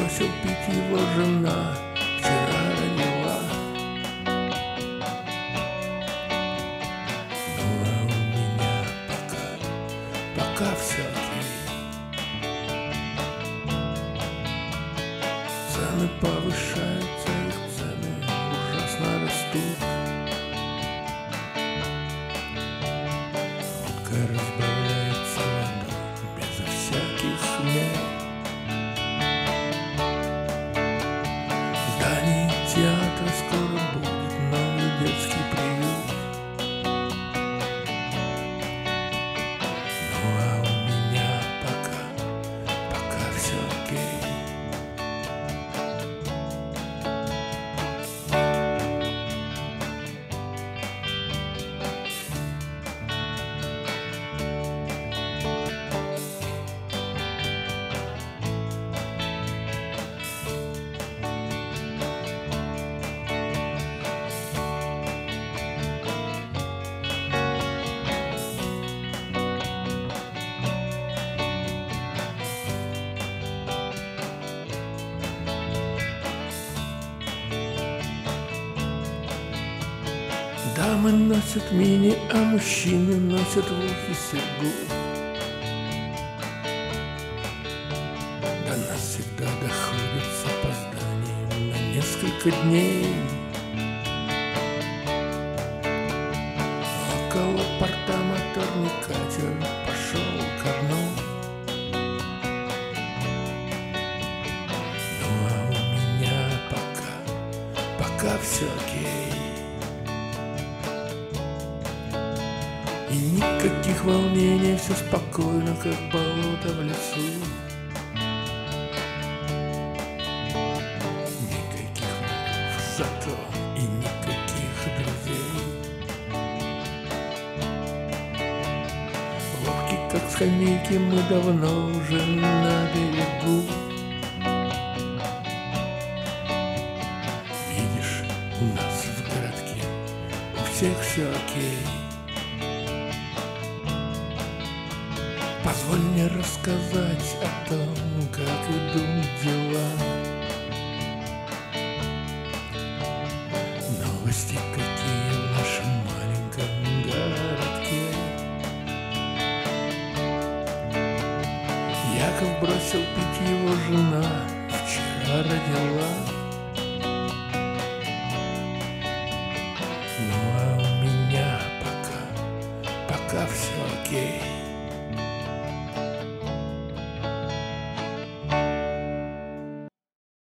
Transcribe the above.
бросил пить его жена, вчера родила. Ну а у меня пока все окей. Цены повышаются, их цены ужасно растут. Водка разбавляется водой безо всяких мер. В здании театра скоро будет новый детский приют. Ну а у меня пока все окей. Дамы носят мини, а мужчины носят в ухе серьгу. До нас всегда доходит с опозданием на несколько дней. Около порта моторный катер пошел ко дну. Ну а у меня пока все окей. И никаких волнений, все спокойно, как болото в лесу. Никаких врагов, зато и никаких друзей. Лодки, как скамейки, мы давно уже на берегу. Видишь, у нас в городке у всех все окей. Позволь мне рассказать о том, как идут дела. Новости какие в нашем маленьком городке. Яков бросил пить, его жена вчера родила. Ну а у меня пока все окей.